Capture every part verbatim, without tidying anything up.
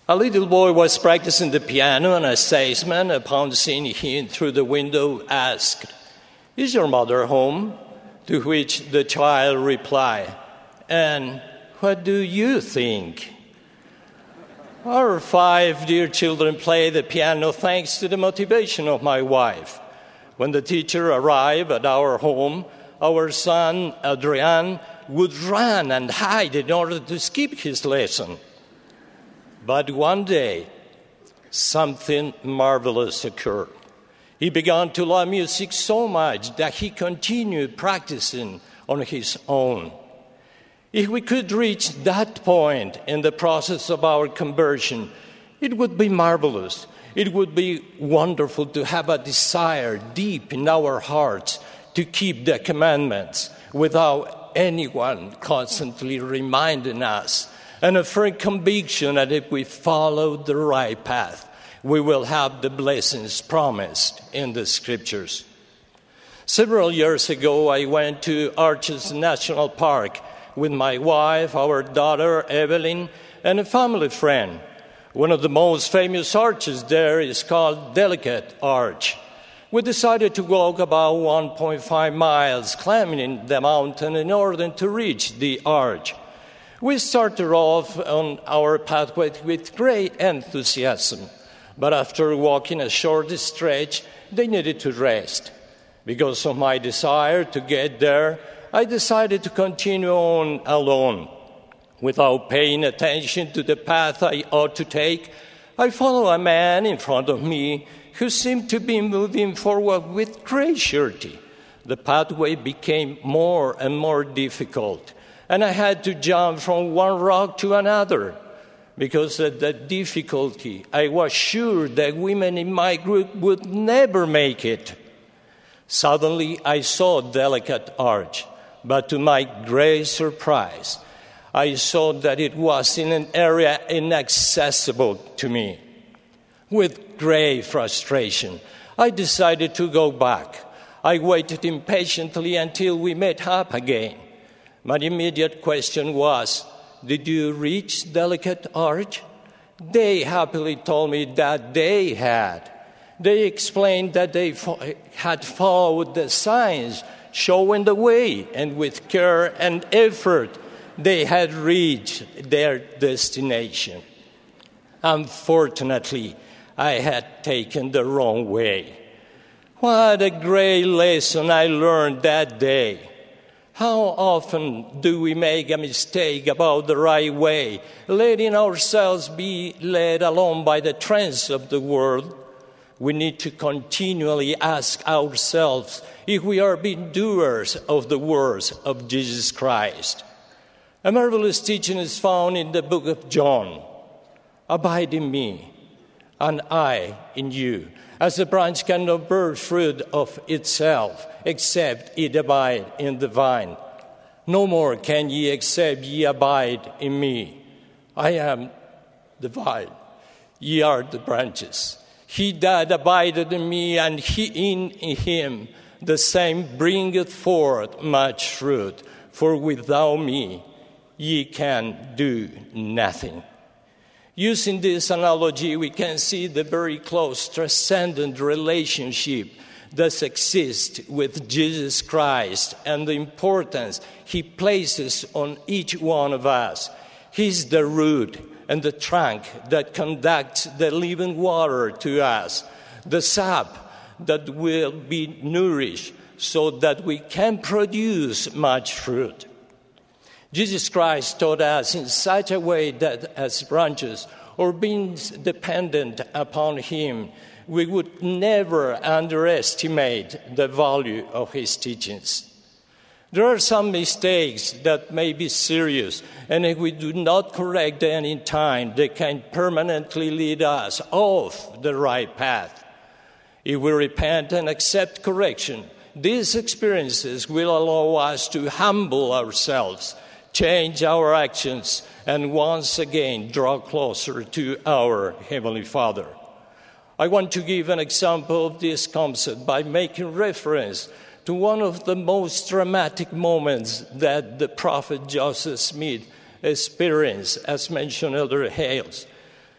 A little boy was practicing the piano, and a salesman, upon seeing him through the window, asked, "Is your mother home?" To which the child replied, "And what do you think?" Our five dear children play the piano thanks to the motivation of my wife. When the teacher arrived at our home, our son, Adrian, would run and hide in order to skip his lesson. But one day, something marvelous occurred. He began to love music so much that he continued practicing on his own. If we could reach that point in the process of our conversion, it would be marvelous. It would be wonderful to have a desire deep in our hearts to keep the commandments without anyone constantly reminding us, and a firm conviction that if we follow the right path, we will have the blessings promised in the Scriptures. Several years ago, I went to Arches National Park with my wife, our daughter, Evelyn, and a family friend. One of the most famous arches there is called Delicate Arch. We decided to walk about one point five miles climbing the mountain in order to reach the arch. We started off on our pathway with great enthusiasm, but after walking a short stretch, they needed to rest. Because of my desire to get there, I decided to continue on alone. Without paying attention to the path I ought to take, I followed a man in front of me who seemed to be moving forward with great surety. The pathway became more and more difficult, and I had to jump from one rock to another. Because of the difficulty, I was sure that women in my group would never make it. Suddenly, I saw Delicate Arch, but to my great surprise, I saw that it was in an area inaccessible to me. With great frustration, I decided to go back. I waited impatiently until we met up again. My immediate question was, "Did you reach Delicate Arch?" They happily told me that they had. They explained that they fo- had followed the signs showing the way, and with care and effort, they had reached their destination. Unfortunately, I had taken the wrong way. What a great lesson I learned that day. How often do we make a mistake about the right way, letting ourselves be led along by the trends of the world? We need to continually ask ourselves if we are being doers of the words of Jesus Christ. A marvelous teaching is found in the book of John. "Abide in me, and I in you, as the branch cannot bear fruit of itself, except it abide in the vine. No more can ye except ye abide in me. I am the vine, ye are the branches. He that abideth in me, and he in him, the same bringeth forth much fruit. For without me ye can do nothing." Using this analogy, we can see the very close, transcendent relationship that exists with Jesus Christ and the importance he places on each one of us. He's the root and the trunk that conducts the living water to us, the sap that will be nourished so that we can produce much fruit. Jesus Christ taught us in such a way that as branches or being dependent upon him, we would never underestimate the value of his teachings. There are some mistakes that may be serious, and if we do not correct them in time, they can permanently lead us off the right path. If we repent and accept correction, these experiences will allow us to humble ourselves, change our actions, and once again draw closer to our Heavenly Father. I want to give an example of this concept by making reference to one of the most dramatic moments that the prophet Joseph Smith experienced, as mentioned Elder Hales.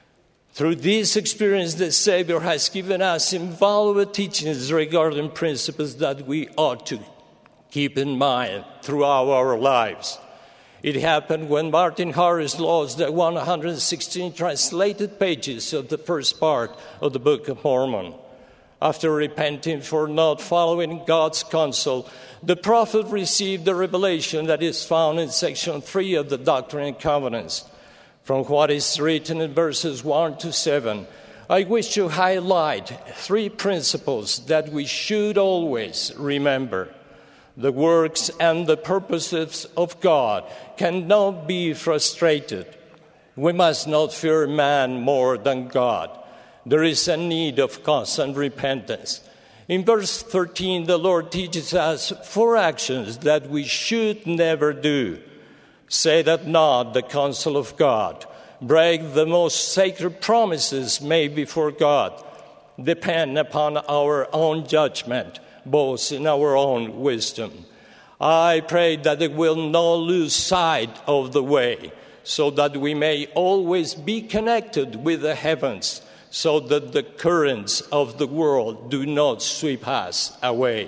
Through this experience, the Savior has given us invaluable teachings regarding principles that we ought to keep in mind throughout our lives. It happened when Martin Harris lost the one hundred sixteen translated pages of the first part of the Book of Mormon. After repenting for not following God's counsel, the prophet received the revelation that is found in section three of the Doctrine and Covenants. From what is written in verses one to seven, I wish to highlight three principles that we should always remember. The works and the purposes of God cannot be frustrated. We must not fear man more than God. There is a need of constant repentance. In verse thirteen, the Lord teaches us four actions that we should never do. Say that not the counsel of God. Break the most sacred promises made before God. Depend upon our own judgment, boast in our own wisdom. I pray that we will not lose sight of the way, so that we may always be connected with the heavens, so that the currents of the world do not sweep us away.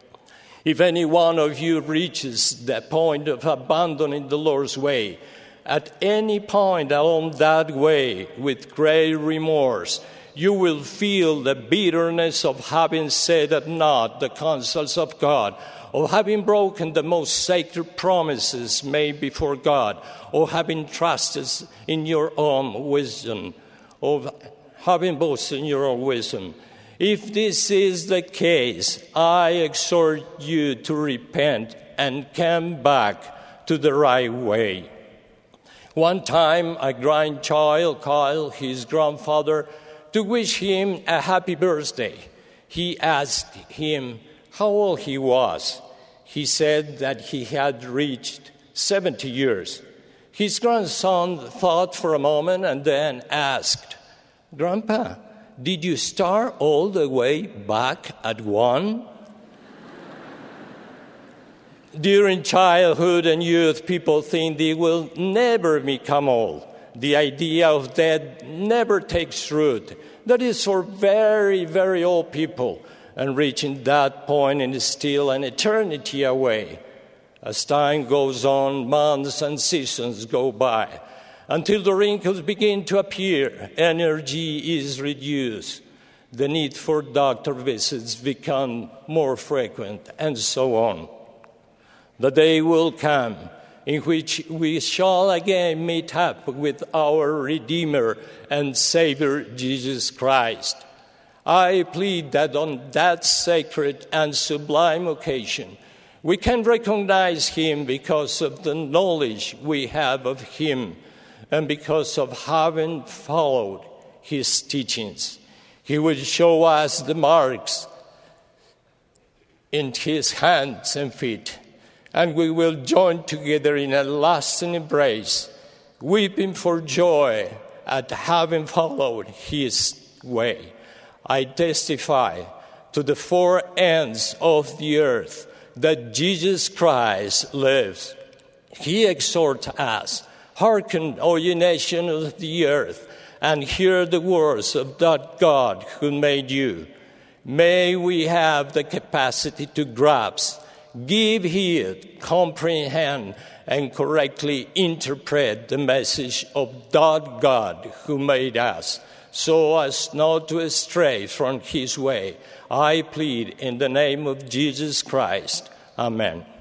If any one of you reaches the point of abandoning the Lord's way, at any point along that way with great remorse, you will feel the bitterness of having said at naught the counsels of God, of having broken the most sacred promises made before God, of having trusted in your own wisdom, of having boasted in your own wisdom. If this is the case, I exhort you to repent and come back to the right way. One time, a grandchild called his grandfather to wish him a happy birthday. He asked him how old he was. He said that he had reached seventy years. His grandson thought for a moment and then asked, "Grandpa, did you start all the way back at one?" During childhood and youth, people think they will never become old. The idea of death never takes root. That is for very, very old people, and reaching that point is still an eternity away. As time goes on, months and seasons go by. Until the wrinkles begin to appear, energy is reduced. The need for doctor visits become more frequent, and so on. The day will come in which we shall again meet up with our Redeemer and Savior, Jesus Christ. I plead that on that sacred and sublime occasion, we can recognize Him because of the knowledge we have of Him and because of having followed His teachings. He will show us the marks in His hands and feet, and we will join together in a lasting embrace, weeping for joy at having followed His way. I testify to the four ends of the earth that Jesus Christ lives. He exhorts us, "Hearken, O ye nations of the earth, and hear the words of that God who made you." May we have the capacity to grasp, give heed, comprehend, and correctly interpret the message of that God who made us, so as not to stray from His way. I plead in the name of Jesus Christ. Amen.